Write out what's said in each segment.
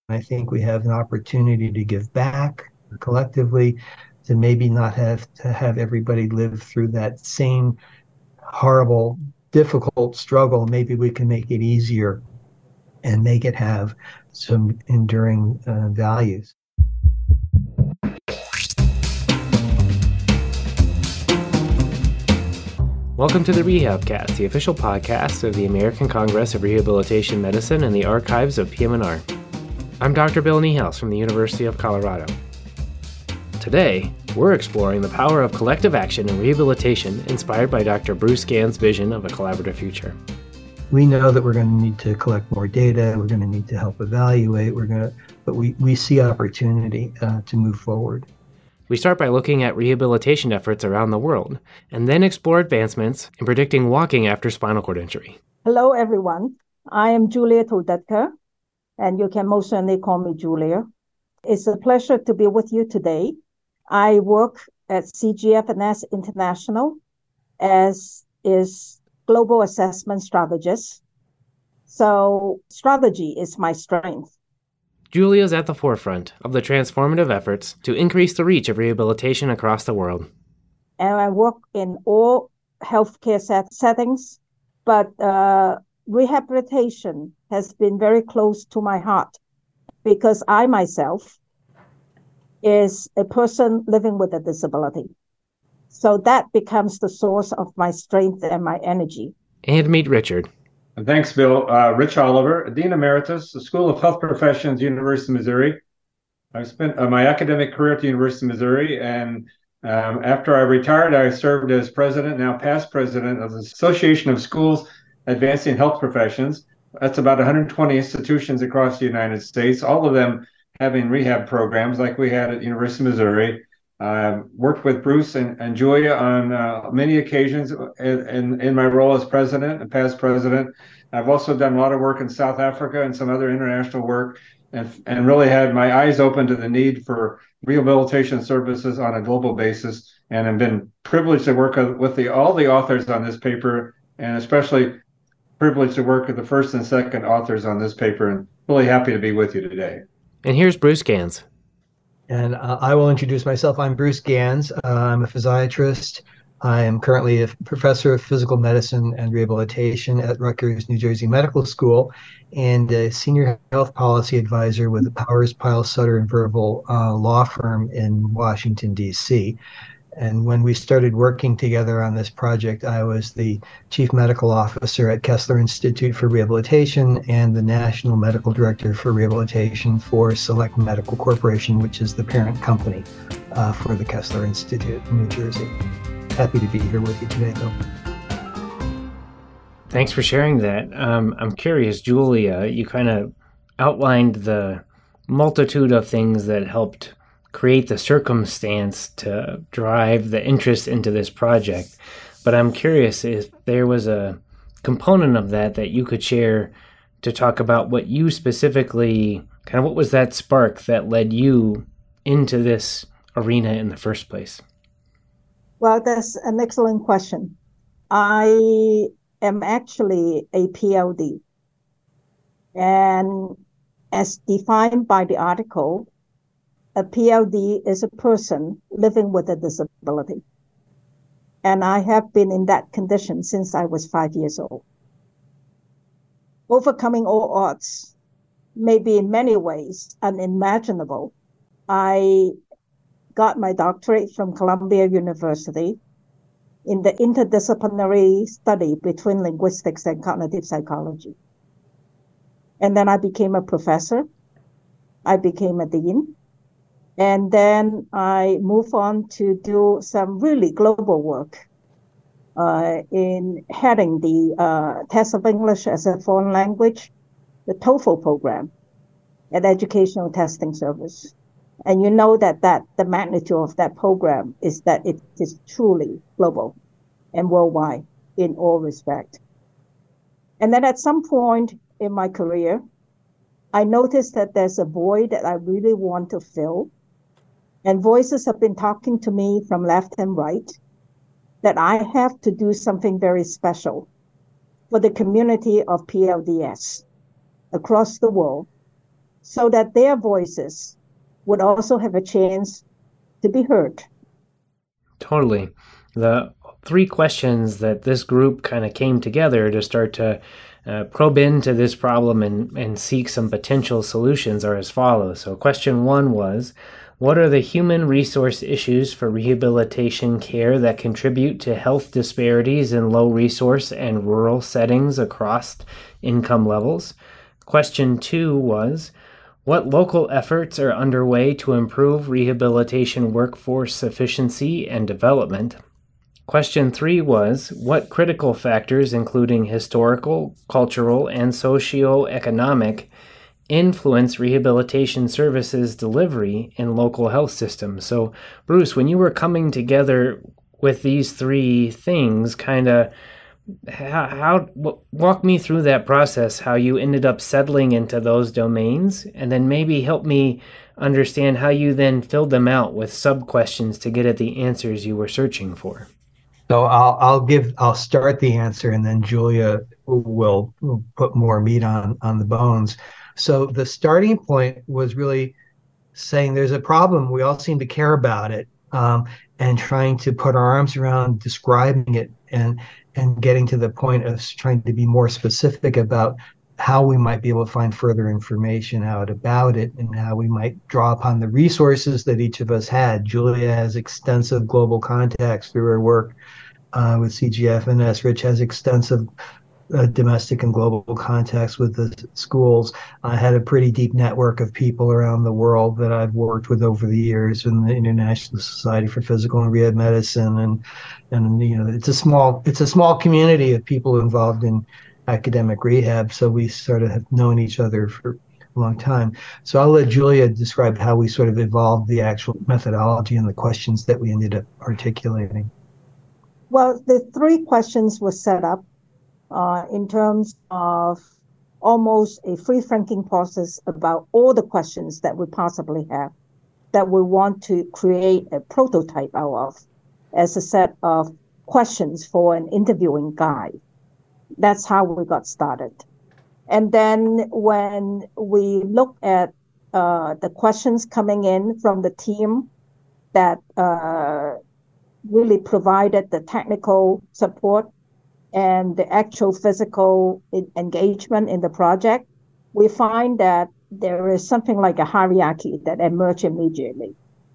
I think we have an opportunity to give back collectively, to maybe not have to have everybody live through that same horrible, difficult struggle. Maybe we can make it easier and make it have some enduring values. Welcome to the Rehabcast, the official podcast of the American Congress of Rehabilitation Medicine and the archives of PM&R. I'm Dr. Bill Niehaus from the University of Colorado. Today, we're exploring the power of collective action in rehabilitation inspired by Dr. Bruce Gann's vision of a collaborative future. We know that we're going to need to collect more data. We're going to need to help evaluate. But we see opportunity to move forward. We start by looking at rehabilitation efforts around the world, and then explore advancements in predicting walking after spinal cord injury. Hello, everyone. I am Julia Toldetka, and you can most certainly call me Julia. It's a pleasure to be with you today. I work at CGFNS International as is Global Assessment Strategist. So strategy is my strength. Julia is at the forefront of the transformative efforts to increase the reach of rehabilitation across the world. And I work in all healthcare settings, but rehabilitation has been very close to my heart because I myself is a person living with a disability. So that becomes the source of my strength and my energy. And meet Richard. Thanks, Bill. Rich Oliver, Dean Emeritus, the School of Health Professions, University of Missouri. I spent my academic career at the University of Missouri, and after I retired, I served as president, now past president, of the Association of Schools Advancing Health Professions. That's about 120 institutions across the United States, all of them having rehab programs like we had at the University of Missouri. Worked with Bruce and Julia on many occasions in my role as president and past president. I've also done a lot of work in South Africa and some other international work, and really had my eyes open to the need for rehabilitation services on a global basis. And I've been privileged to work with all the authors on this paper, and especially privileged to work with the first and second authors on this paper, and really happy to be with you today. And here's Bruce Ganz. And I will introduce myself. I'm Bruce Ganz. I'm a physiatrist. I am currently a professor of physical medicine and rehabilitation at Rutgers, New Jersey Medical School, and a senior health policy advisor with the Powers, Pyle, Sutter, and Verval law firm in Washington, D.C. And when we started working together on this project, I was the chief medical officer at Kessler Institute for Rehabilitation and the national medical director for rehabilitation for Select Medical Corporation, which is the parent company for the Kessler Institute in New Jersey. Happy to be here with you today, Bill. Thanks for sharing that. I'm curious, Julia, you kind of outlined the multitude of things that helped create the circumstance to drive the interest into this project. But I'm curious if there was a component of that you could share to talk about what you specifically, kind of what was that spark that led you into this arena in the first place? Well, that's an excellent question. I am actually a PLD. And as defined by the article, a PLD is a person living with a disability. And I have been in that condition since I was 5 years old. Overcoming all odds may be in many ways unimaginable. I got my doctorate from Columbia University in the interdisciplinary study between linguistics and cognitive psychology. And then I became a professor. I became a dean. And then I moved on to do some really global work in heading the Test of English as a Foreign Language, the TOEFL program, an educational testing service. And you know that the magnitude of that program is that it is truly global and worldwide in all respect. And then at some point in my career, I noticed that there's a void that I really want to fill. And voices have been talking to me from left and right that I have to do something very special for the community of PLDS across the world so that their voices would also have a chance to be heard. Totally. The three questions that this group kind of came together to start to probe into this problem and seek some potential solutions are as follows. So question 1 was, what are the human resource issues for rehabilitation care that contribute to health disparities in low resource and rural settings across income levels? Question 2 was, what local efforts are underway to improve rehabilitation workforce efficiency and development? Question 3 was, what critical factors, including historical, cultural, and socio-economic, influence rehabilitation services delivery in local health systems? So, Bruce, when you were coming together with these three things, kind of walk me through that process, how you ended up settling into those domains, and then maybe help me understand how you then filled them out with sub-questions to get at the answers you were searching for. So I'll start the answer, and then Julia will put more meat on the bones. So the starting point was really saying there's a problem. We all seem to care about it, and trying to put our arms around describing it and getting to the point of trying to be more specific about how we might be able to find further information out about it and how we might draw upon the resources that each of us had. Julia has extensive global contacts through her work with CGFNS. Rich has extensive domestic and global contacts with the schools. I had a pretty deep network of people around the world that I've worked with over the years in the International Society for Physical and Rehab Medicine, and it's a small community of people involved in academic rehab. So we sort of have known each other for a long time. So I'll let Julia describe how we sort of evolved the actual methodology and the questions that we ended up articulating. Well, the 3 questions were set up in terms of almost a free-thinking process about all the questions that we possibly have that we want to create a prototype out of as a set of questions for an interviewing guide. That's how we got started. And then when we look at the questions coming in from the team that really provided the technical support and the actual physical engagement in the project, we find that there is something like a hierarchy that emerged immediately.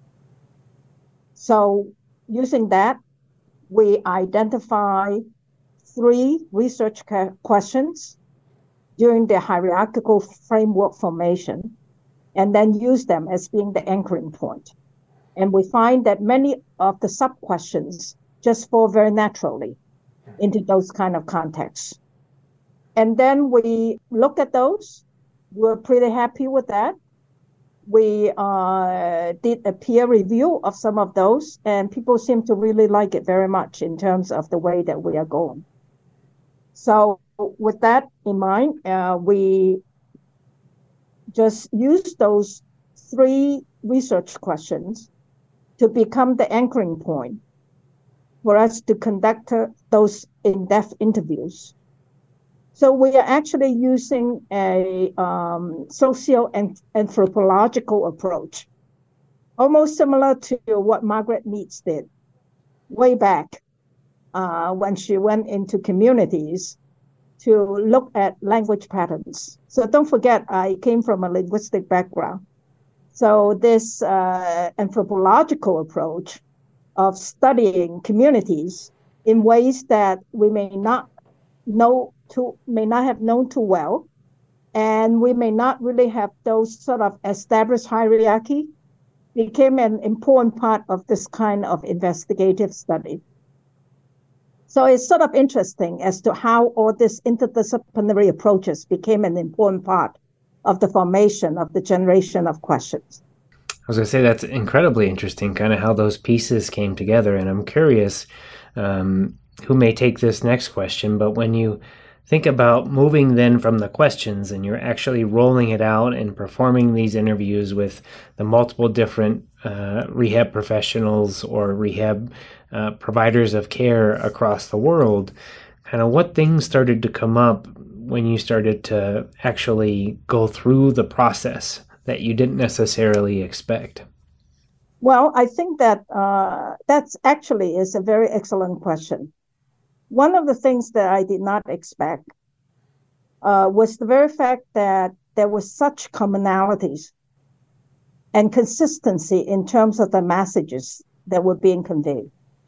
So using that, we identify 3 research questions during the hierarchical framework formation, and then use them as being the anchoring point. And we find that many of the sub-questions just fall very naturally into those kind of contexts. And then we look at those. We're pretty happy with that. We did a peer review of some of those, and people seem to really like it very much in terms of the way that we are going. So with that in mind, we just use those 3 research questions to become the anchoring point for us to conduct those in-depth interviews. So we are actually using a socio-anthropological approach, almost similar to what Margaret Mead did way back when she went into communities to look at language patterns. So don't forget, I came from a linguistic background. So this anthropological approach of studying communities in ways that we may not have known too well, and we may not really have those sort of established hierarchy, became an important part of this kind of investigative study. So it's sort of interesting as to how all these interdisciplinary approaches became an important part of the formation of the generation of questions. I was going to say that's incredibly interesting, kind of how those pieces came together. And I'm curious who may take this next question, but when you think about moving then from the questions and you're actually rolling it out and performing these interviews with the multiple different rehab professionals or rehab providers of care across the world, kind of what things started to come up when you started to actually go through the process that you didn't necessarily expect? Well, I think that that's actually is a very excellent question. One of the things that I did not expect was the very fact that there were such commonalities and consistency in terms of the messages that were being conveyed.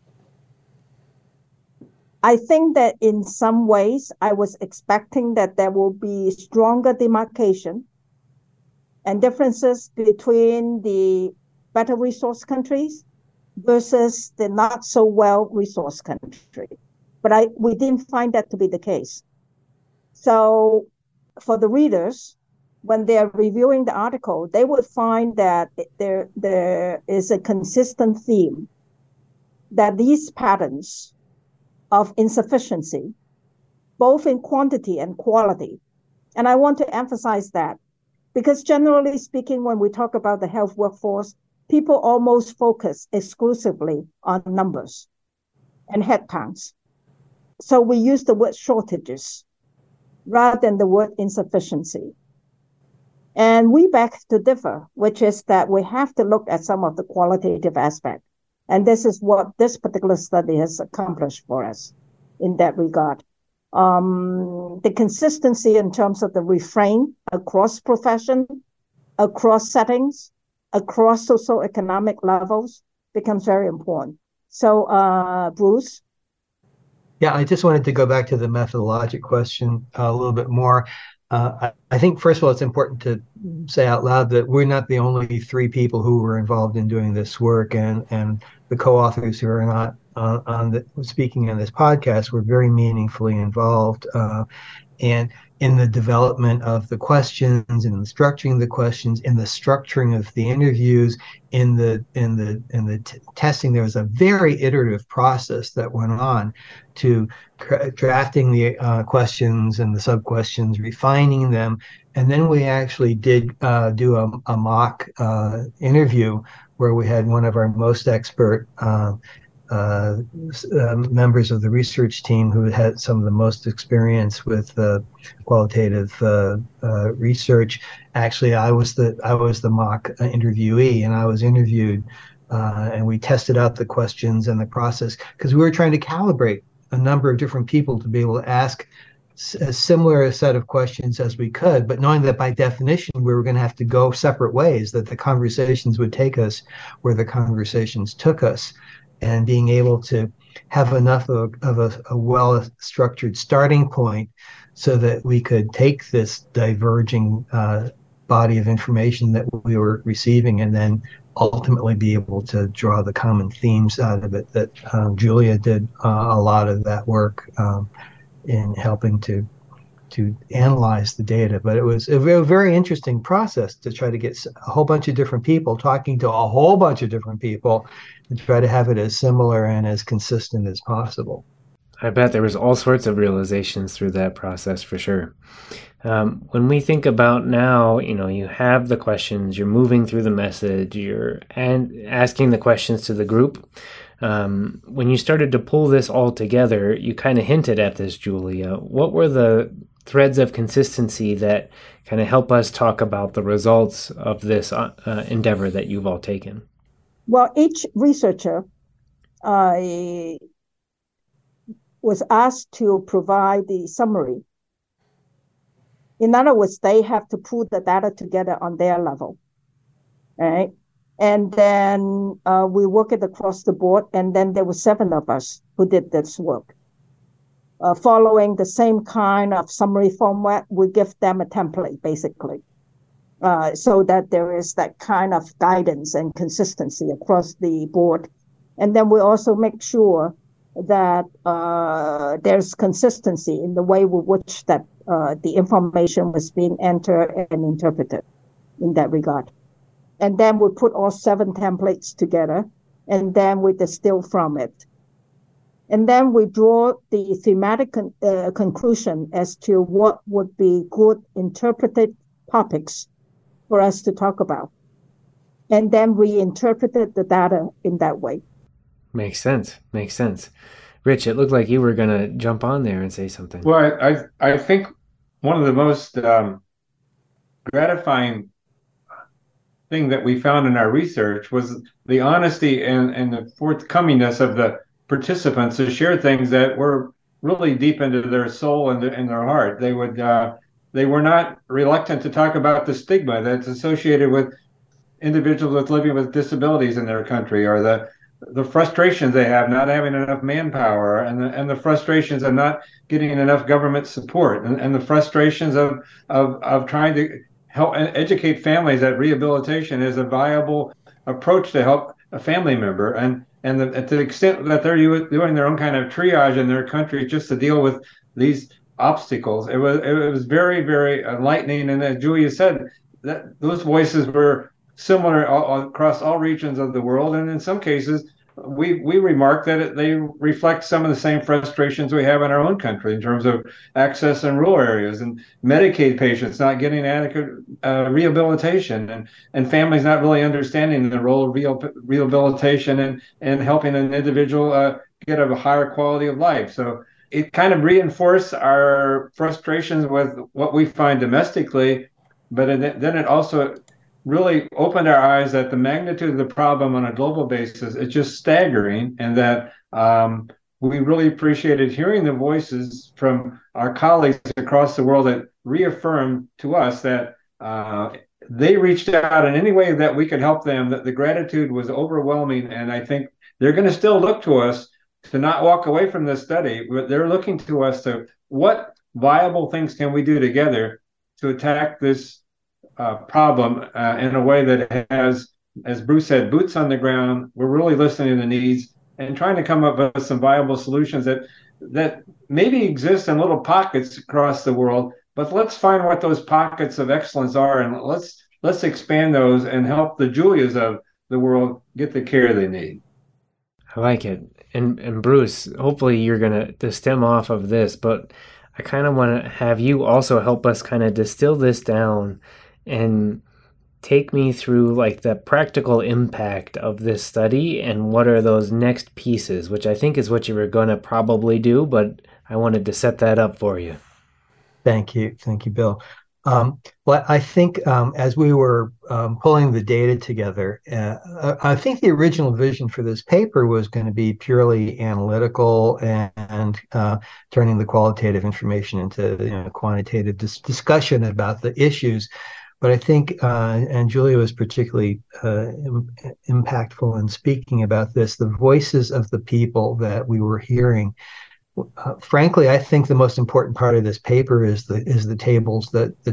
I think that in some ways, I was expecting that there will be stronger demarcation and differences between the better resource countries versus the not so well resourced country. But we didn't find that to be the case. So for the readers, when they're reviewing the article, they would find that there is a consistent theme that these patterns of insufficiency, both in quantity and quality. And I want to emphasize that because generally speaking, when we talk about the health workforce, people almost focus exclusively on numbers and headcounts. So we use the word shortages rather than the word insufficiency. And we beg to differ, which is that we have to look at some of the qualitative aspect. And this is what this particular study has accomplished for us in that regard. The consistency in terms of the refrain across profession, across settings, across socioeconomic levels becomes very important. So, Bruce? Yeah, I just wanted to go back to the methodologic question a little bit more. I think, first of all, it's important to say out loud that we're not the only three people who were involved in doing this work, and the co-authors who are not speaking in this podcast were very meaningfully involved. And in the development of the questions, in the structuring of the questions, in the structuring of the interviews, in the testing, there was a very iterative process that went on to drafting the questions and the sub-questions, refining them, and then we actually did do a mock interview where we had one of our most expert members of the research team who had some of the most experience with qualitative research. Actually, I was the mock interviewee, and I was interviewed, and we tested out the questions and the process because we were trying to calibrate a number of different people to be able to ask a similar set of questions as we could, but knowing that by definition we were going to have to go separate ways, that the conversations would take us where the conversations took us. And being able to have enough of a well-structured starting point so that we could take this diverging body of information that we were receiving and then ultimately be able to draw the common themes out of it. That Julia did a lot of that work in helping to analyze the data. But it was a very interesting process to try to get a whole bunch of different people talking to a whole bunch of different people and try to have it as similar and as consistent as possible. I bet there was all sorts of realizations through that process for sure. When we think about now, you have the questions, you're moving through the message, you're asking the questions to the group. When you started to pull this all together, you kind of hinted at this, Julia. What were the threads of consistency that kind of help us talk about the results of this endeavor that you've all taken? Well, each researcher was asked to provide the summary. In other words, they have to pull the data together on their level, right? And then we work it across the board, and then there were 7 of us who did this work. Following the same kind of summary format, we give them a template, basically, so that there is that kind of guidance and consistency across the board. And then we also make sure that there's consistency in the way with which that the information was being entered and interpreted in that regard. And then we put all 7 templates together, and then we distill from it. And then we draw the thematic conclusion as to what would be good interpreted topics for us to talk about. And then we interpreted the data in that way. Makes sense. Rich, it looked like you were going to jump on there and say something. Well, I think one of the most gratifying thing that we found in our research was the honesty and the forthcomingness of the participants to share things that were really deep into their soul and their heart. They were not reluctant to talk about the stigma that's associated with individuals with living with disabilities in their country, or the frustrations they have not having enough manpower, and the frustrations of not getting enough government support, and the frustrations of trying to help and educate families that rehabilitation is a viable approach to help a family member, to the extent that they're doing their own kind of triage in their country just to deal with these obstacles. It was very, very enlightening, and as Julia said, that those voices were similar across all regions of the world, and in some cases we remarked that they reflect some of the same frustrations we have in our own country in terms of access in rural areas, and Medicaid patients not getting adequate rehabilitation, and families not really understanding the role of rehabilitation and helping an individual get a higher quality of life. So it kind of reinforced our frustrations with what we find domestically, but then it also really opened our eyes that the magnitude of the problem on a global basis is just staggering, and that we really appreciated hearing the voices from our colleagues across the world that reaffirmed to us that they reached out in any way that we could help them, that the gratitude was overwhelming. And I think they're going to still look to us to not walk away from this study, but they're looking to us to what viable things can we do together to attack this problem in a way that has, as Bruce said, boots on the ground. We're really listening to the needs and trying to come up with some viable solutions that maybe exist in little pockets across the world, but let's find what those pockets of excellence are, and let's expand those and help the Julias of the world get the care they need. I like it. And Bruce, hopefully you're going to stem off of this, but I kind of want to have you also help us kind of distill this down and take me through like the practical impact of this study and what are those next pieces, which I think is what you were going to probably do, but I wanted to set that up for you. Thank you, Bill. Well, I think as we were pulling the data together, I think the original vision for this paper was going to be purely analytical and turning the qualitative information into quantitative discussion about the issues. But I think, and Julia was particularly impactful in speaking about this, the voices of the people that we were hearing. Frankly, I think the most important part of this paper is the tables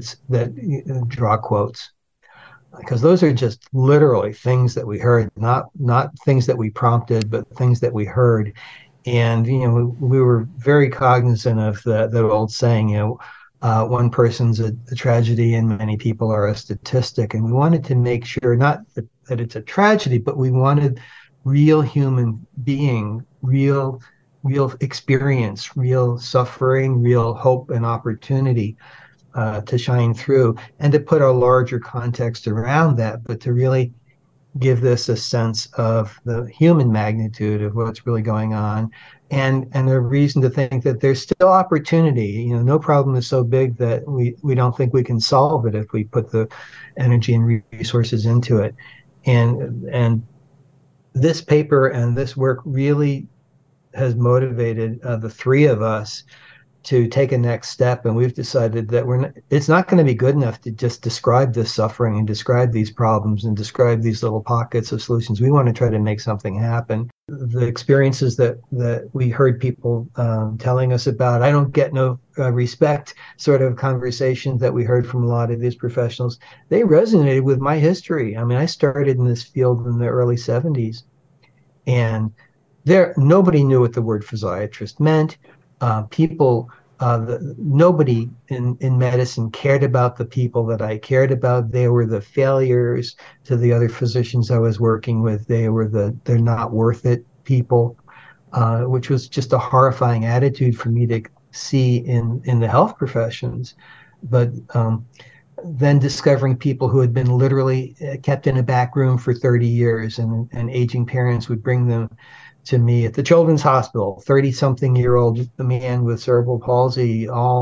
that draw quotes, because those are just literally things that we heard, not things that we prompted, but things that we heard. And we were very cognizant of the old saying, one person's a tragedy and many people are a statistic. And we wanted to make sure not that it's a tragedy, but we wanted real human being, real experience, real suffering, real hope and opportunity to shine through, and to put a larger context around that, but to really give this a sense of the human magnitude of what's really going on, and a reason to think that there's still opportunity. No problem is so big that we don't think we can solve it if we put the energy and resources into it. And this paper and this work really has motivated the three of us to take a next step, and we've decided that it's not going to be good enough to just describe this suffering and describe these problems and describe these little pockets of solutions. We want to try to make something happen. The experiences that we heard people telling us about, I don't get no respect sort of conversations that we heard from a lot of these professionals, they resonated with my history. I mean, I started in this field in the early 70s, and nobody knew what the word physiatrist meant. Nobody in medicine cared about the people that I cared about. They were the failures to the other physicians I was working with. They're not worth it people, which was just a horrifying attitude for me to see in the health professions. But then discovering people who had been literally kept in a back room for 30 years, and aging parents would bring them to me at the Children's Hospital, 30-something-year-old man with cerebral palsy, all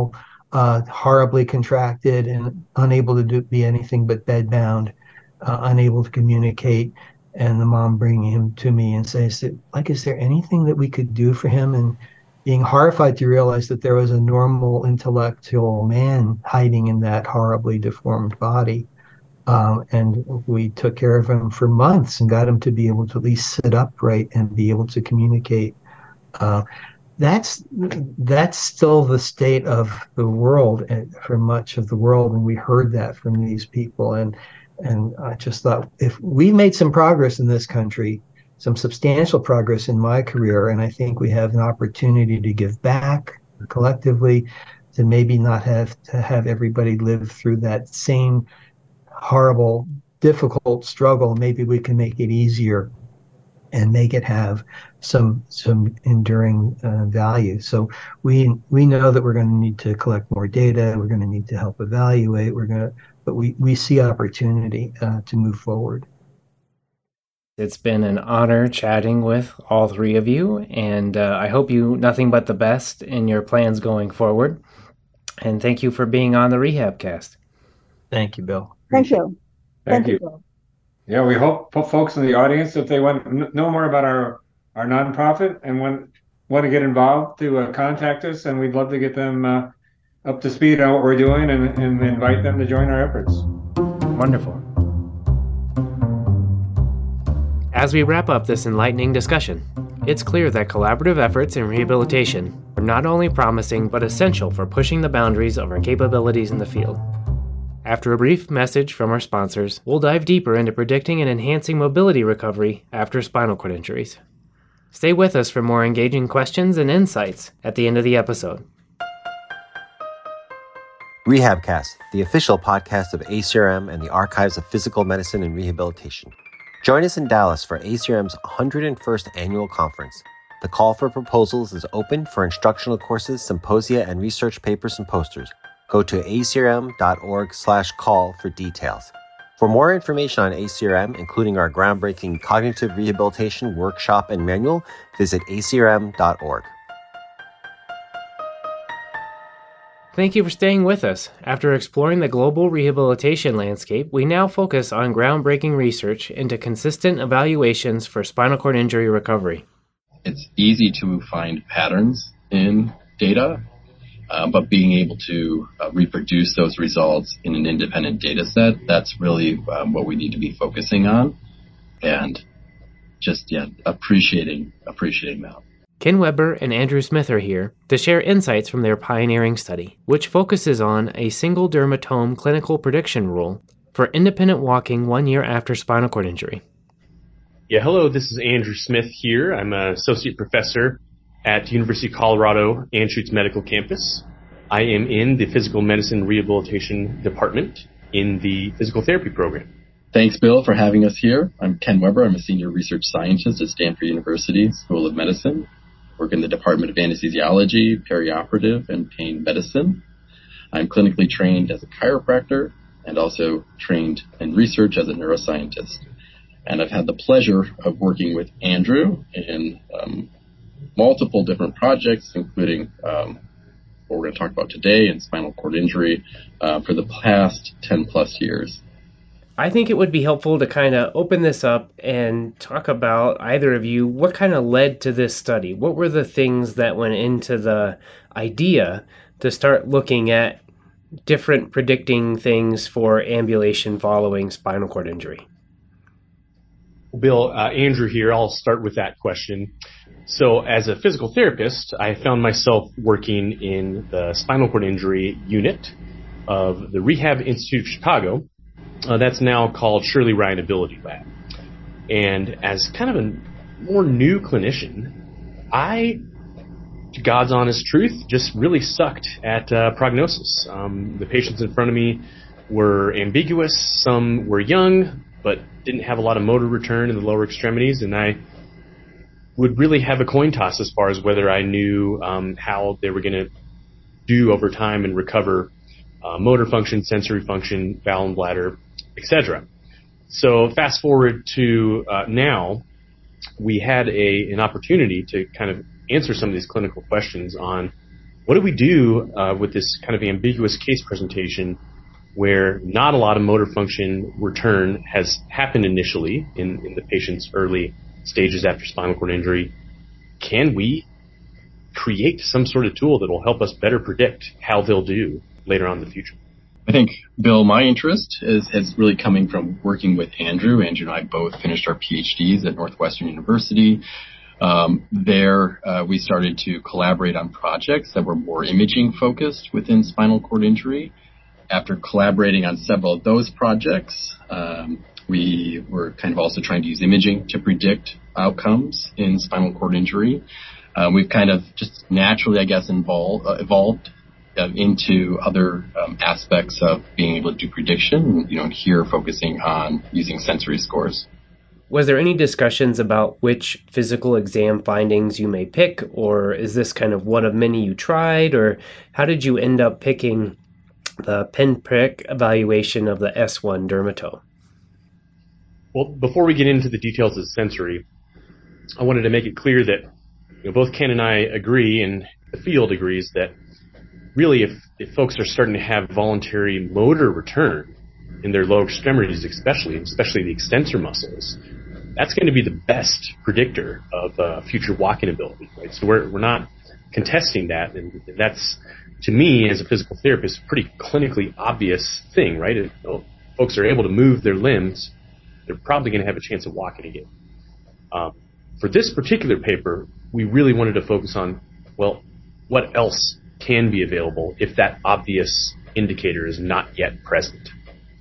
horribly contracted and unable to be anything but bedbound, unable to communicate. And the mom bringing him to me and says, like, is there anything that we could do for him? And being horrified to realize that there was a normal intellectual man hiding in that horribly deformed body. And we took care of him for months and got him to be able to at least sit upright and be able to communicate. That's still the state of the world for much of the world, and we heard that from these people. And I just thought, if we made some progress in this country, some substantial progress in my career, and I think we have an opportunity to give back collectively, to maybe not have to have everybody live through that same horrible, difficult struggle. Maybe we can make it easier and make it have some enduring value. So we know that we're going to need to collect more data. We're going to need to help evaluate. But we see opportunity to move forward. It's been an honor chatting with all three of you, and I hope you nothing but the best in your plans going forward. And thank you for being on the RehabCast. Thank you, Bill. Thank you. Thank you. Bill. Yeah, we hope folks in the audience, if they want to know more about our nonprofit and want to get involved, to contact us, and we'd love to get them up to speed on what we're doing and invite them to join our efforts. Wonderful. As we wrap up this enlightening discussion, it's clear that collaborative efforts in rehabilitation are not only promising but essential for pushing the boundaries of our capabilities in the field. After a brief message from our sponsors, we'll dive deeper into predicting and enhancing mobility recovery after spinal cord injuries. Stay with us for more engaging questions and insights at the end of the episode. RehabCast, the official podcast of ACRM and the Archives of Physical Medicine and Rehabilitation. Join us in Dallas for ACRM's 101st annual conference. The call for proposals is open for instructional courses, symposia, and research papers and posters. Go to acrm.org/call for details. For more information on ACRM, including our groundbreaking cognitive rehabilitation workshop and manual, visit acrm.org. Thank you for staying with us. After exploring the global rehabilitation landscape, we now focus on groundbreaking research into consistent evaluations for spinal cord injury recovery. It's easy to find patterns in data, but being able to reproduce those results in an independent data set, that's really what we need to be focusing on, and just appreciating that. Ken Weber and Andrew Smith are here to share insights from their pioneering study, which focuses on a single dermatome clinical prediction rule for independent walking 1 year after spinal cord injury. Yeah, hello, this is Andrew Smith here. I'm an associate professor at University of Colorado Anschutz Medical Campus. I am in the Physical Medicine Rehabilitation Department in the Physical Therapy program. Thanks, Bill, for having us here. I'm Ken Weber. I'm a senior research scientist at Stanford University School of Medicine. Work in the Department of Anesthesiology, Perioperative, and Pain Medicine. I'm clinically trained as a chiropractor and also trained in research as a neuroscientist. And I've had the pleasure of working with Andrew in multiple different projects, including what we're going to talk about today in spinal cord injury for the past 10 plus years. I think it would be helpful to kind of open this up and talk about, either of you, what kind of led to this study? What were the things that went into the idea to start looking at different predicting things for ambulation following spinal cord injury? Bill, Andrew here. I'll start with that question. So as a physical therapist, I found myself working in the spinal cord injury unit of the Rehab Institute of Chicago. That's now called Shirley Ryan Ability Lab. And as kind of a more new clinician, I, to God's honest truth, just really sucked at prognosis. The patients in front of me were ambiguous. Some were young, but didn't have a lot of motor return in the lower extremities, and I would really have a coin toss as far as whether I knew how they were going to do over time and recover motor function, sensory function, bowel and bladder, etc. So fast forward to now, we had an opportunity to kind of answer some of these clinical questions on what do we do with this kind of ambiguous case presentation where not a lot of motor function return has happened initially in the patient's early stages after spinal cord injury? Can we create some sort of tool that will help us better predict how they'll do later on in the future? I think, Bill, my interest is really coming from working with Andrew. Andrew and I both finished our PhDs at Northwestern University. There, we started to collaborate on projects that were more imaging focused within spinal cord injury. After collaborating on several of those projects, we were kind of also trying to use imaging to predict outcomes in spinal cord injury. We've kind of just naturally, I guess, evolved into other aspects of being able to do prediction, and here focusing on using sensory scores. Was there any discussions about which physical exam findings you may pick, or is this kind of one of many you tried, or how did you end up picking the pinprick evaluation of the S1 dermato? Well, before we get into the details of sensory, I wanted to make it clear that both Ken and I agree, and the field agrees, that really if folks are starting to have voluntary motor return in their lower extremities, especially the extensor muscles, that's going to be the best predictor of future walking ability, right? So we're not contesting that, and that's, to me, as a physical therapist, a pretty clinically obvious thing, right? If folks are able to move their limbs, they're probably going to have a chance of walking again. For this particular paper, we really wanted to focus on, well, what else can be available if that obvious indicator is not yet present?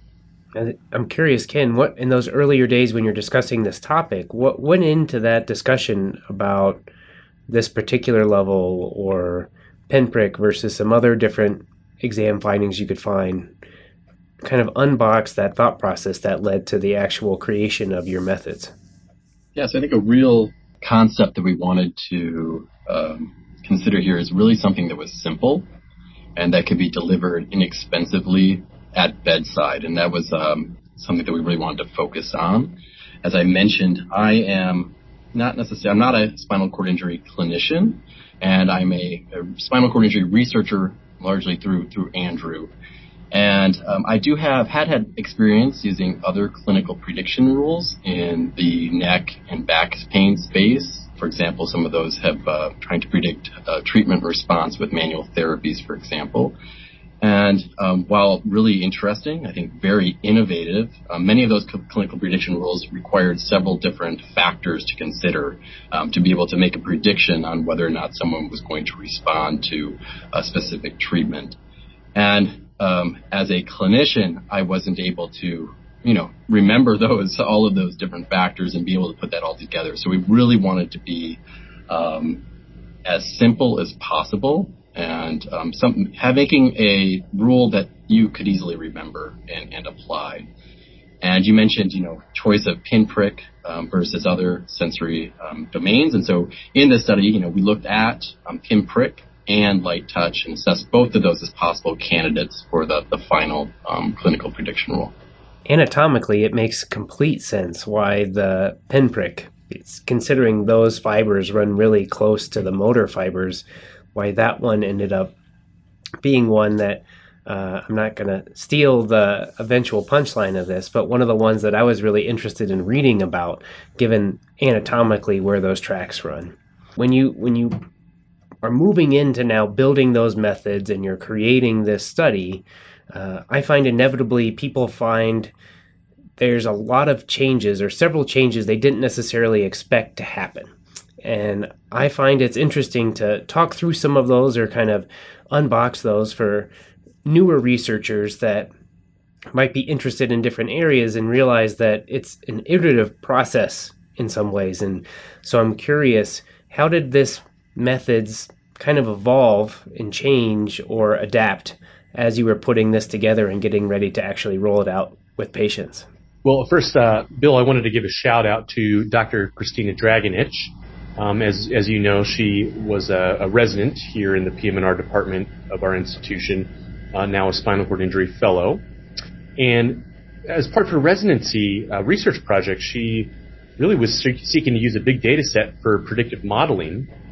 I'm curious, Ken, what in those earlier days when you're discussing this topic, what went into that discussion about this particular level or pinprick versus some other different exam findings you could find? Kind of unbox that thought process that led to the actual creation of your methods. Yes, I think a real concept that we wanted to consider here is really something that was simple and that could be delivered inexpensively at bedside. And that was something that we really wanted to focus on. As I mentioned, I'm not a spinal cord injury clinician, and I'm a spinal cord injury researcher largely through Andrew. And I do had experience using other clinical prediction rules in the neck and back pain space. For example, some of those have trying to predict treatment response with manual therapies, for example. And while really interesting, I think very innovative, many of those clinical prediction rules required several different factors to consider to be able to make a prediction on whether or not someone was going to respond to a specific treatment. And as a clinician, I wasn't able to remember all of those different factors and be able to put that all together. So we really wanted to be as simple as possible and making a rule that you could easily remember and apply. And you mentioned, choice of pinprick versus other sensory domains. And so in this study, we looked at pinprick and light touch and assessed both of those as possible candidates for the final clinical prediction rule. Anatomically, it makes complete sense why the pinprick, considering those fibers run really close to the motor fibers, why that one ended up being one that I'm not going to steal the eventual punchline of this, but one of the ones that I was really interested in reading about, given anatomically where those tracks run. When you are moving into now building those methods and you're creating this study, I find inevitably people find there's a lot of changes or several changes they didn't necessarily expect to happen. And I find it's interesting to talk through some of those or kind of unbox those for newer researchers that might be interested in different areas and realize that it's an iterative process in some ways. And so I'm curious, how did this methods kind of evolve and change or adapt as you were putting this together and getting ready to actually roll it out with patients? Well, first, Bill, I wanted to give a shout out to Dr. Christina Dragonich. As you know, she was a resident here in the PM&R department of our institution, now a spinal cord injury fellow. And as part of her residency research project, she really was seeking to use a big data set for predictive modeling.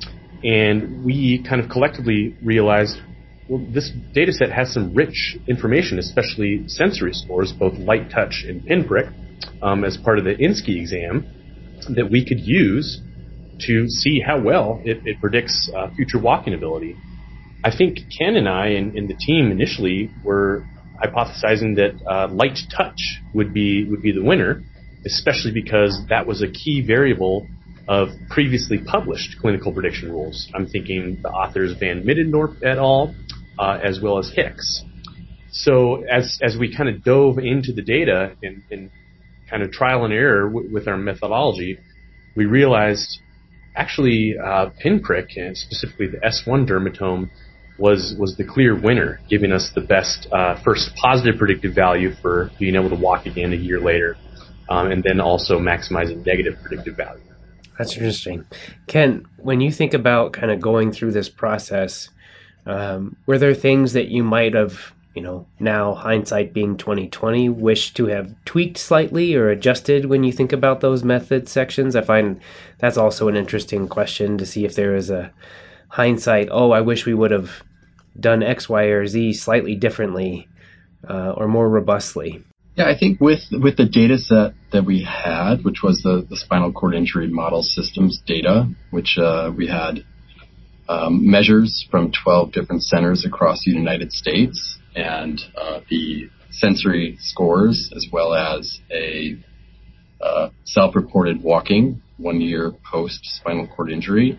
And we kind of collectively realized, well, this data set has some rich information, especially sensory scores, both light touch and pinprick, as part of the INSCI exam, that we could use to see how well it predicts future walking ability. I think Ken and I and the team initially were hypothesizing that light touch would be the winner, especially because that was a key variable of previously published clinical prediction rules. I'm thinking the authors Van Middendorp et al., as well as Hicks. So as we kind of dove into the data and kind of trial and error with our methodology, we realized actually pinprick, and specifically the S1 dermatome, was the clear winner, giving us the best first positive predictive value for being able to walk again a year later, and then also maximizing negative predictive value. That's interesting. Ken, when you think about kind of going through this process, were there things that you might have, now hindsight being 2020, wish to have tweaked slightly or adjusted when you think about those method sections? I find that's also an interesting question to see if there is a hindsight, I wish we would have done X, Y, or Z slightly differently or more robustly. Yeah, I think with the data set that we had, which was the spinal cord injury model systems data, which we had measures from 12 different centers across the United States, and the sensory scores, as well as a self-reported walking 1 year post spinal cord injury.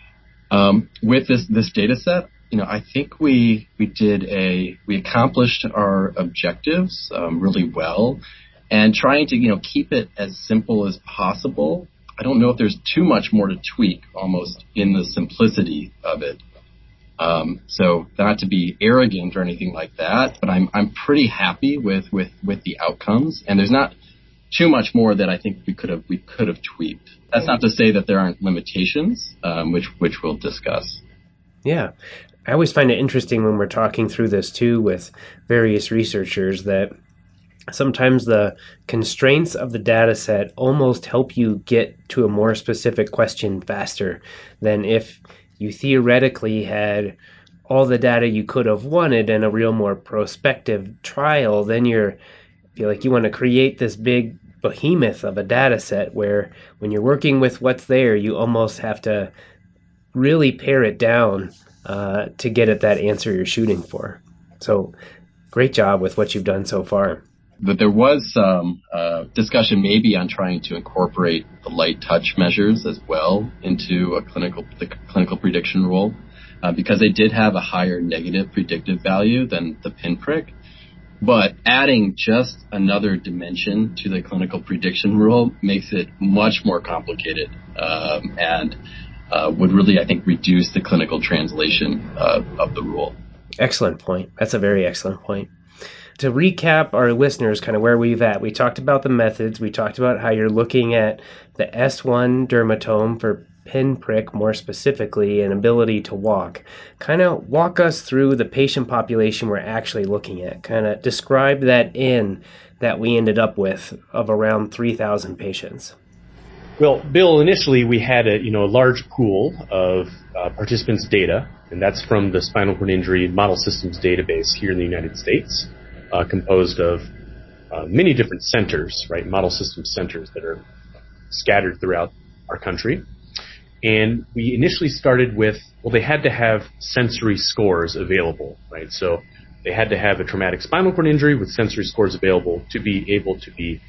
With this data set, I think we accomplished our objectives really well, and trying to keep it as simple as possible. I don't know if there's too much more to tweak, almost in the simplicity of it. So not to be arrogant or anything like that, but I'm pretty happy with the outcomes, and there's not too much more that I think we could have tweaked. That's not to say that there aren't limitations, which we'll discuss. Yeah. I always find it interesting when we're talking through this too with various researchers that sometimes the constraints of the data set almost help you get to a more specific question faster than if you theoretically had all the data you could have wanted in a real more prospective trial. Then feel like you want to create this big behemoth of a data set where when you're working with what's there, you almost have to really pare it down to get at that answer you're shooting for. So great job with what you've done so far. But there was some discussion maybe on trying to incorporate the light touch measures as well into the clinical prediction rule, because they did have a higher negative predictive value than the pinprick. But adding just another dimension to the clinical prediction rule makes it much more complicated, and would really, I think, reduce the clinical translation of the rule. Excellent point. That's a very excellent point. To recap our listeners, kind of where we've at, we talked about the methods. We talked about how you're looking at the S1 dermatome for pinprick more specifically and ability to walk. Kind of walk us through the patient population we're actually looking at. Kind of describe that that we ended up with of around 3,000 patients. Well, Bill, initially we had a large pool of participants' data, and that's from the Spinal Cord Injury Model Systems database here in the United States, composed of many different centers, right, model system centers that are scattered throughout our country. And we initially started with, they had to have sensory scores available, right? So they had to have a traumatic spinal cord injury with sensory scores available to be able to be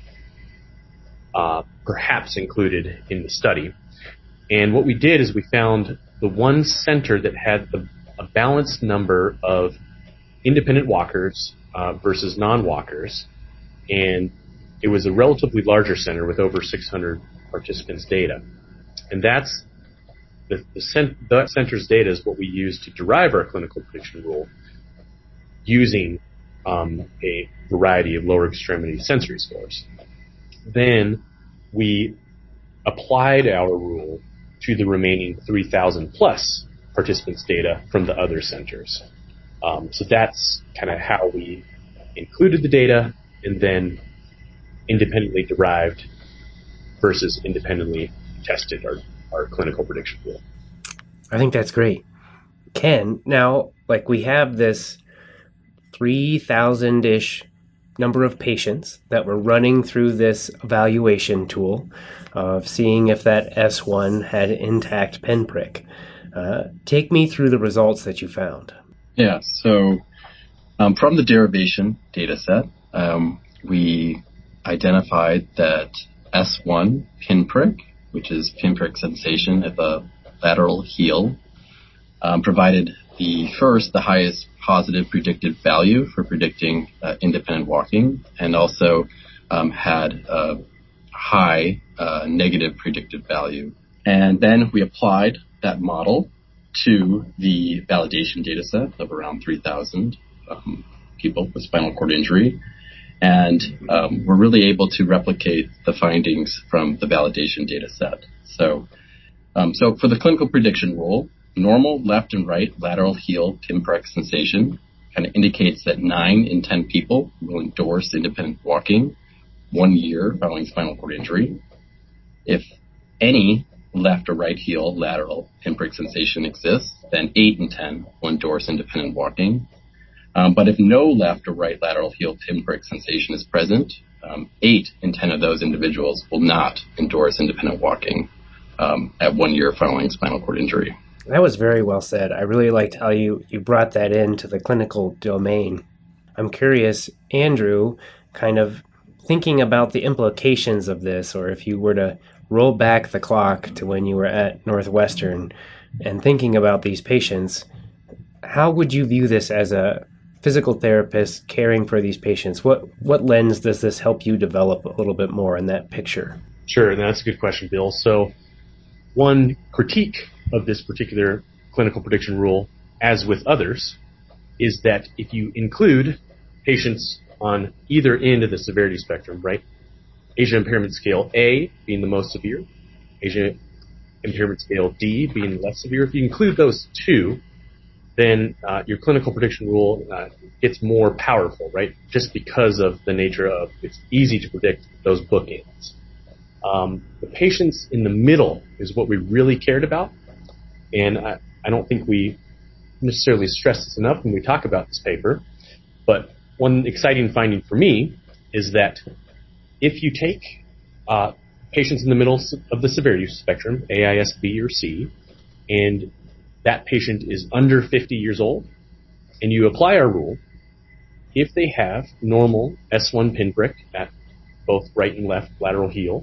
perhaps included in the study. And what we did is we found the one center that had a balanced number of independent walkers versus non-walkers, and it was a relatively larger center with over 600 participants' data. And that's that center's data is what we use to derive our clinical prediction rule using a variety of lower extremity sensory scores. Then we applied our rule to the remaining 3,000 plus participants' data from the other centers. So that's kind of how we included the data and then independently derived versus independently tested our clinical prediction rule. I think that's great. Ken, now, like we have this 3,000-ish number of patients that we're running through this evaluation tool of seeing if that S1 had intact pinprick. Take me through the results that you found. Yeah, so from the derivation data set, we identified that S1 pinprick, which is pinprick sensation at the lateral heel, provided the highest positive predictive value for predicting independent walking, and also had a high negative predictive value. And then we applied that model to the validation data set of around 3,000 people with spinal cord injury. And we're really able to replicate the findings from the validation data set. So for the clinical prediction rule, normal left and right lateral heel pinprick sensation kind of indicates that 9 in 10 people will endorse independent walking 1 year following spinal cord injury. If any left or right heel lateral pinprick sensation exists, then 8 in 10 will endorse independent walking. But if no left or right lateral heel pinprick sensation is present, 8 in 10 of those individuals will not endorse independent walking at 1 year following spinal cord injury. That was very well said. I really liked how you brought that into the clinical domain. I'm curious, Andrew, kind of thinking about the implications of this, or if you were to roll back the clock to when you were at Northwestern and thinking about these patients, how would you view this as a physical therapist caring for these patients? What lens does this help you develop a little bit more in that picture? Sure, that's a good question, Bill. So one critique of this particular clinical prediction rule, as with others, is that if you include patients on either end of the severity spectrum, right? Asia Impairment Scale A being the most severe, Asia Impairment Scale D being less severe. If you include those two, then your clinical prediction rule gets more powerful, right? Just because of the nature of it's easy to predict those bookends. The patients in the middle is what we really cared about, and I don't think we necessarily stress this enough when we talk about this paper, but one exciting finding for me is that if you take patients in the middle of the severity spectrum, AIS B or C, and that patient is under 50 years old, and you apply our rule, if they have normal S1 pinprick at both right and left lateral heel,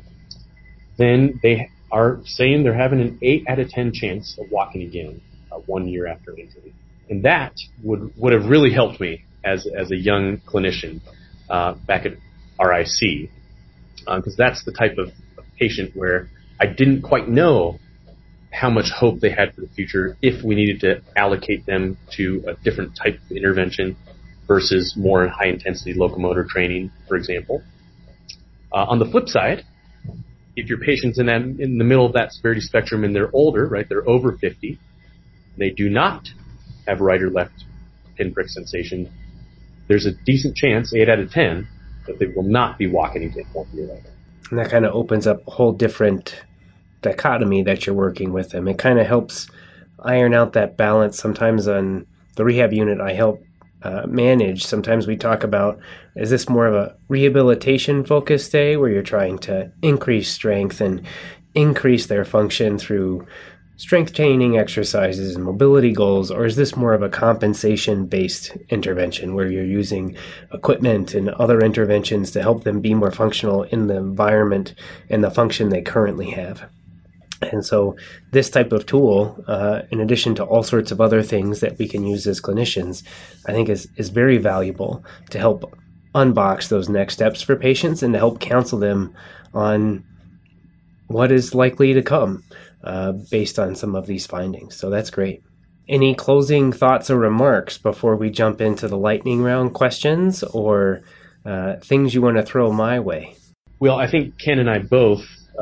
then they are saying they're having an 8 out of 10 chance of walking again 1 year after injury. And that would have really helped me as a young clinician back at RIC, because that's the type of patient where I didn't quite know how much hope they had for the future if we needed to allocate them to a different type of intervention versus more high-intensity locomotor training, for example. On the flip side, if your patient's in the middle of that severity spectrum and they're older, right, they're over 50, they do not have right or left pinprick sensation, there's a decent chance, 8 out of 10, that they will not be walking again 1 year later. And that kind of opens up a whole different dichotomy that you're working with them. It kind of helps iron out that balance. Sometimes on the rehab unit I help manage, sometimes we talk about, is this more of a rehabilitation focused day where you're trying to increase strength and increase their function through strength training exercises and mobility goals, or is this more of a compensation-based intervention where you're using equipment and other interventions to help them be more functional in the environment and the function they currently have? And so this type of tool, in addition to all sorts of other things that we can use as clinicians, I think is very valuable to help unbox those next steps for patients and to help counsel them on what is likely to come based on some of these findings. So that's great. Any closing thoughts or remarks before we jump into the lightning round questions, or things you want to throw my way? Well, I think Ken and I both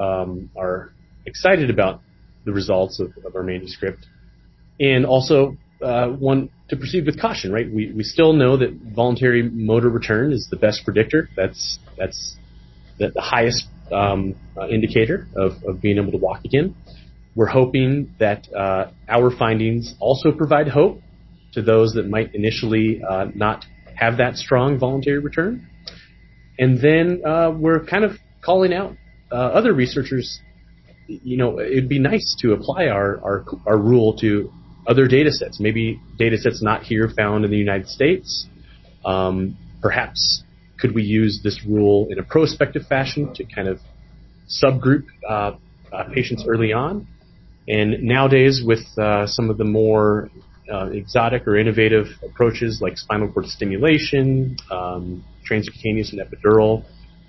are excited about the results of our manuscript, and also want to proceed with caution, right? We still know that voluntary motor return is the best predictor. That's the highest indicator of being able to walk again. We're hoping that our findings also provide hope to those that might initially not have that strong voluntary return. And then we're kind of calling out other researchers. It'd be nice to apply our rule to other data sets, maybe data sets not here found in the United States. Perhaps could we use this rule in a prospective fashion to kind of subgroup patients early on? And nowadays, with some of the more exotic or innovative approaches like spinal cord stimulation, transcutaneous and epidural,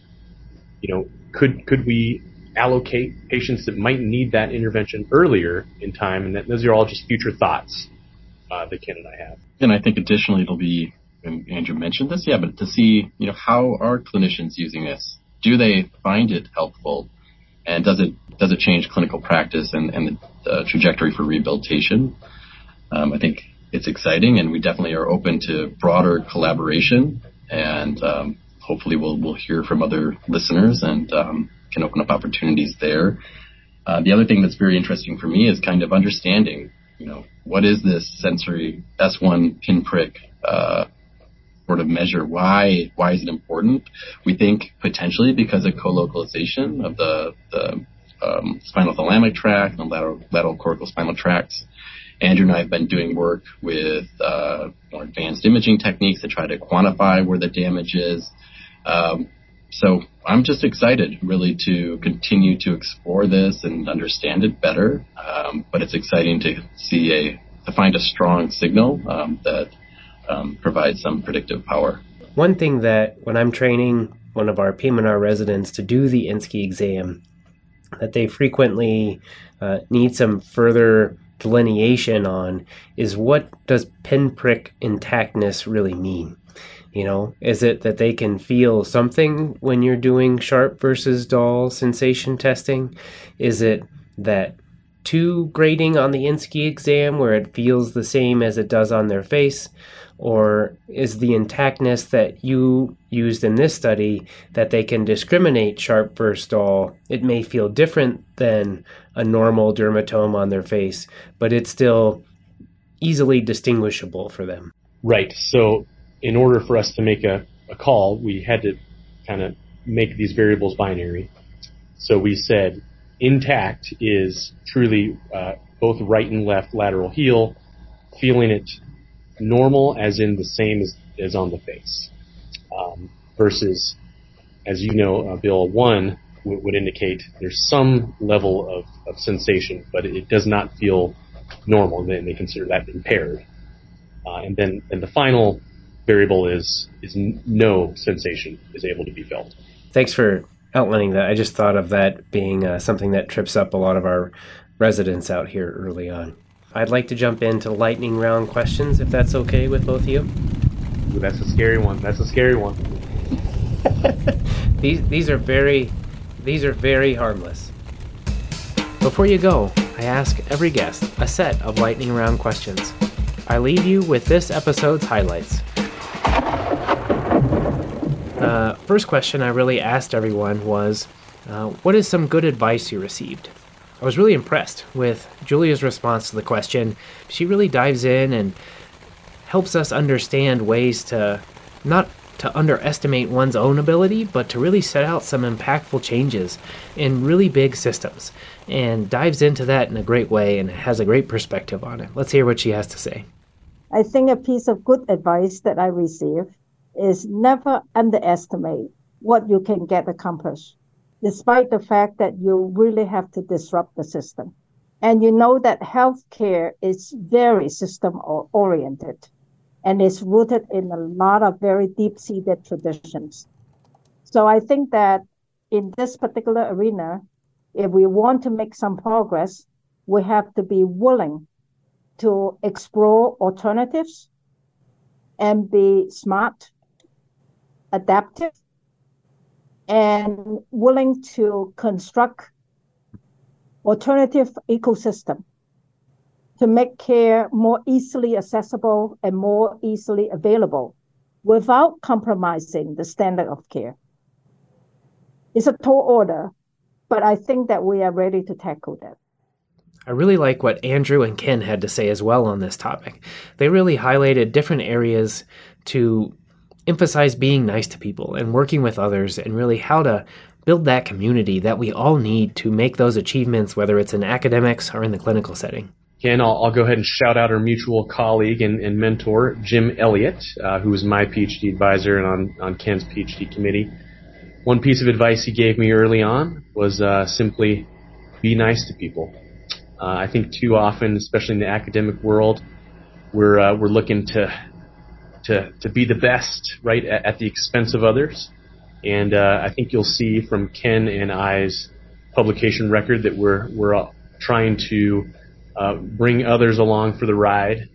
could we allocate patients that might need that intervention earlier in time? And those are all just future thoughts that Ken and I have. And I think additionally it'll be, and Andrew mentioned this, but to see, how are clinicians using this? Do they find it helpful? And does it change clinical practice and the trajectory for rehabilitation? I think it's exciting, and we definitely are open to broader collaboration, and hopefully we'll hear from other listeners and can open up opportunities there. The other thing that's very interesting for me is kind of understanding, what is this sensory S1 pinprick sort of measure? Why is it important? We think potentially because of co-localization of the spinal thalamic tract and lateral cortical spinal tracts. Andrew and I have been doing work with more advanced imaging techniques to try to quantify where the damage is. So I'm just excited really to continue to explore this and understand it better. But it's exciting to find a strong signal that provides some predictive power. One thing that when I'm training one of our PM&R residents to do the INSCI exam, that they frequently need some further delineation on is, what does pinprick intactness really mean? Is it that they can feel something when you're doing sharp versus dull sensation testing? Is it that 2 grading on the INSCI exam where it feels the same as it does on their face? Or is the intactness that you used in this study that they can discriminate sharp versus dull? It may feel different than a normal dermatome on their face, but it's still easily distinguishable for them. Right. So in order for us to make a call, we had to kind of make these variables binary. So we said intact is truly both right and left lateral heel, feeling it normal as in the same as on the face, versus, as you know, Bill, 1 would indicate there's some level of sensation, but it does not feel normal, and then they consider that impaired. And then the final variable is no sensation is able to be felt. Thanks for outlining that. I just thought of that being something that trips up a lot of our residents out here early on. I'd like to jump into lightning round questions, if that's okay with both of you. Ooh, that's a scary one. These are very harmless. Before you go, I ask every guest a set of lightning round questions. I leave you with this episode's highlights. First question I really asked everyone was, what is some good advice you received? I was really impressed with Julia's response to the question. She really dives in and helps us understand ways to not to underestimate one's own ability, but to really set out some impactful changes in really big systems, and dives into that in a great way and has a great perspective on it. Let's hear what she has to say. I think a piece of good advice that I received is never underestimate what you can get accomplished, despite the fact that you really have to disrupt the system. And you know that healthcare is very system-oriented, and it's rooted in a lot of very deep-seated traditions. So I think that in this particular arena, if we want to make some progress, we have to be willing to explore alternatives and be smart, adaptive, and willing to construct alternative ecosystem to make care more easily accessible and more easily available without compromising the standard of care. It's a tall order, but I think that we are ready to tackle that. I really like what Andrew and Ken had to say as well on this topic. They really highlighted different areas to emphasize being nice to people and working with others, and really how to build that community that we all need to make those achievements, whether it's in academics or in the clinical setting. Ken, I'll go ahead and shout out our mutual colleague and mentor, Jim Elliott, who was my PhD advisor and on Ken's PhD committee. One piece of advice he gave me early on was simply be nice to people. I think too often, especially in the academic world, we're looking to be the best, right, at the expense of others. And I think you'll see from Ken and I's publication record that we're trying to bring others along for the ride.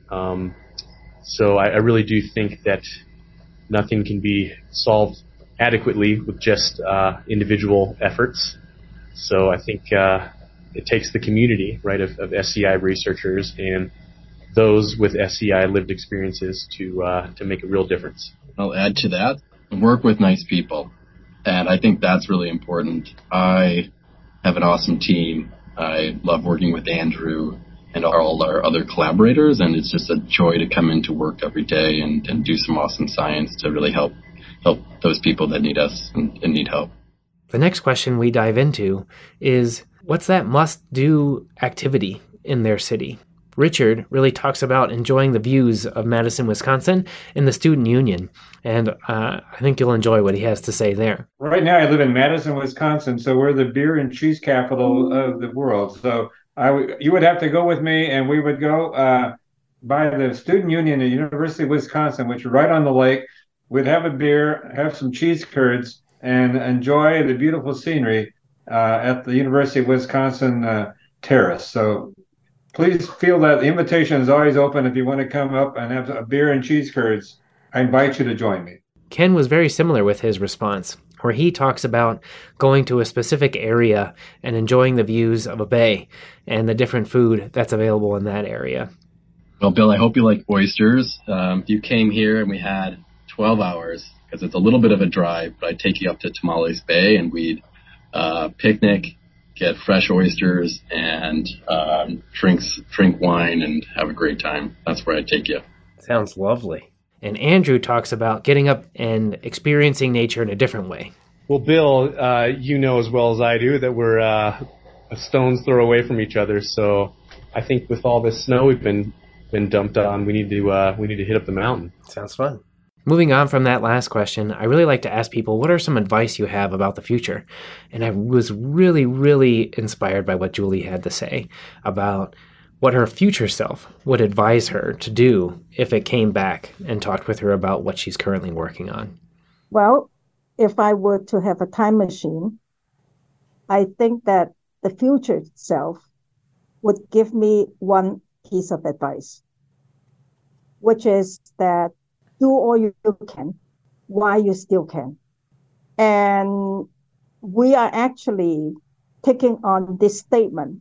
So I really do think that nothing can be solved adequately with just individual efforts. So I think it takes the community, right, of SCI researchers and those with SCI lived experiences to make a real difference. I'll add to that. Work with nice people. And I think that's really important. I have an awesome team. I love working with Andrew and all our other collaborators, and it's just a joy to come into work every day and do some awesome science to really help those people that need us and need help. The next question we dive into is, what's that must-do activity in their city? Richard really talks about enjoying the views of Madison, Wisconsin and the Student Union, and I think you'll enjoy what he has to say there. Right now I live in Madison, Wisconsin, so we're the beer and cheese capital of the world. So you would have to go with me, and we would go by the Student Union at University of Wisconsin, which is right on the lake. We'd have a beer, have some cheese curds, and enjoy the beautiful scenery at the University of Wisconsin terrace. So please feel that the invitation is always open. If you want to come up and have a beer and cheese curds, I invite you to join me. Ken was very similar with his response, where he talks about going to a specific area and enjoying the views of a bay and the different food that's available in that area. Well, Bill, I hope you like oysters. If you came here and we had 12 hours, because it's a little bit of a drive, but I'd take you up to Tamales Bay and we'd picnic, get fresh oysters, and drink wine and have a great time. That's where I'd take you. Sounds lovely. And Andrew talks about getting up and experiencing nature in a different way. Well, Bill, you know as well as I do that we're a stone's throw away from each other. So I think with all this snow we've been dumped on, we need to hit up the mountain. Sounds fun. Moving on from that last question, I really like to ask people, what are some advice you have about the future? And I was really, really inspired by what Julie had to say about what her future self would advise her to do if it came back and talked with her about what she's currently working on. Well, if I were to have a time machine, I think that the future self would give me one piece of advice, which is that do all you can while you still can. And we are actually taking on this statement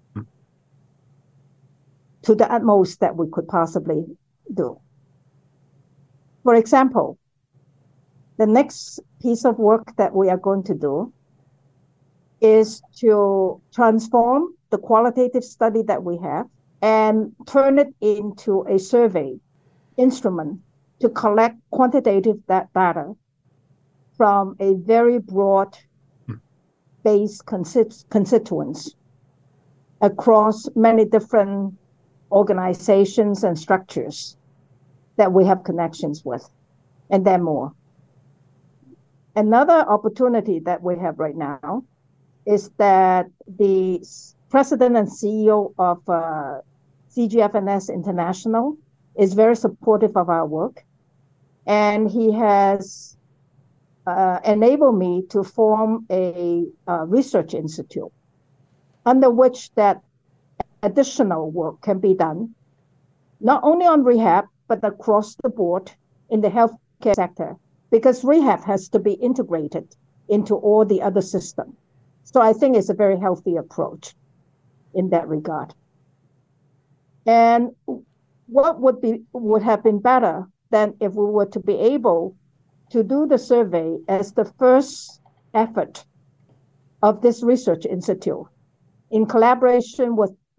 to the utmost that we could possibly do. For example, the next piece of work that we are going to do is to transform the qualitative study that we have and turn it into a survey instrument to collect quantitative data from a very broad base constituents across many different organizations and structures that we have connections with, and then more. Another opportunity that we have right now is that the president and CEO of CGFNS International is very supportive of our work, and he has enabled me to form a research institute under which that additional work can be done, not only on rehab, but across the board in the healthcare sector, because rehab has to be integrated into all the other systems. So I think it's a very healthy approach in that regard. And what would have been better than if we were to be able to do the survey as the first effort of this research institute in collaboration with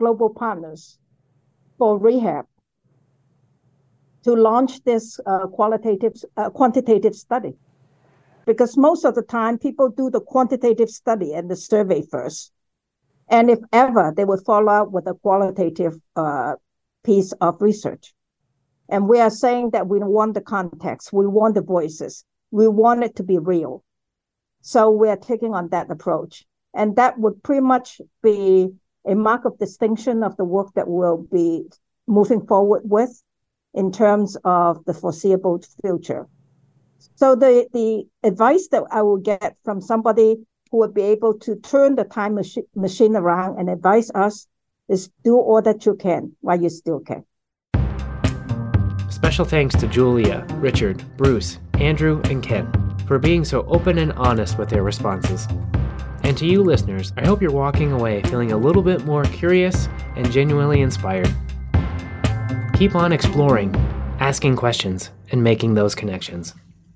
global partners for rehab to launch this quantitative study. Because most of the time, people do the quantitative study and the survey first. And if ever, they would follow up with a qualitative piece of research. And we are saying that we want the context, we want the voices, we want it to be real. So we are taking on that approach. And that would pretty much be a mark of distinction of the work that we'll be moving forward with in terms of the foreseeable future. So the advice that I will get from somebody who would be able to turn the time machine around and advise us is do all that you can while you still can. Special thanks to Julia, Richard, Bruce, Andrew, and Ken for being so open and honest with their responses. And to you listeners, I hope you're walking away feeling a little bit more curious and genuinely inspired. Keep on exploring, asking questions, and making those connections.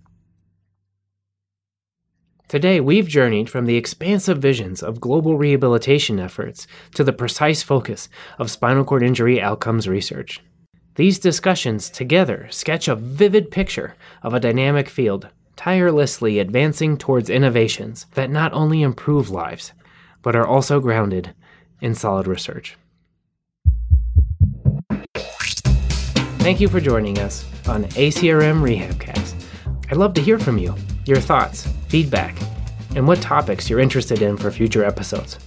Today, we've journeyed from the expansive visions of global rehabilitation efforts to the precise focus of spinal cord injury outcomes research. These discussions together sketch a vivid picture of a dynamic field, tirelessly advancing towards innovations that not only improve lives, but are also grounded in solid research. Thank you for joining us on ACRM Rehabcast. I'd love to hear from you, your thoughts, feedback, and what topics you're interested in for future episodes.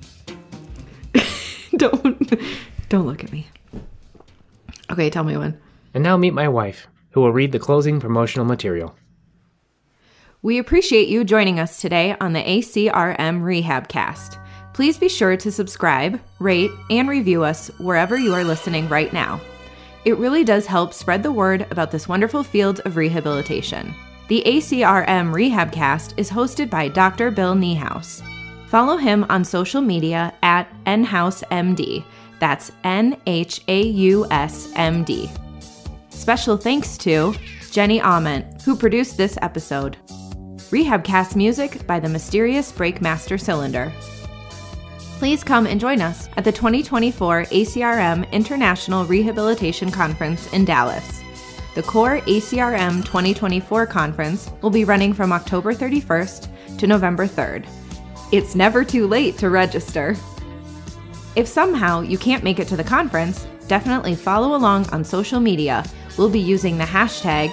Don't look at me. Okay, tell me when. And now meet my wife, who will read the closing promotional material. We appreciate you joining us today on the ACRM Rehabcast. Please be sure to subscribe, rate, and review us wherever you are listening right now. It really does help spread the word about this wonderful field of rehabilitation. The ACRM Rehabcast is hosted by Dr. Bill Niehaus. Follow him on social media at NHausMD. That's NHAUSMD. Special thanks to Jenny Ament, who produced this episode. Rehabcast music by the mysterious Breakmaster Cylinder. Please come and join us at the 2024 ACRM International Rehabilitation Conference in Dallas. The Core ACRM 2024 conference will be running from October 31st to November 3rd. It's never too late to register. If somehow you can't make it to the conference, definitely follow along on social media. We'll be using the hashtag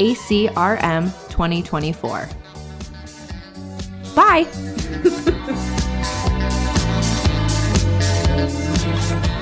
ACRM2024. Bye!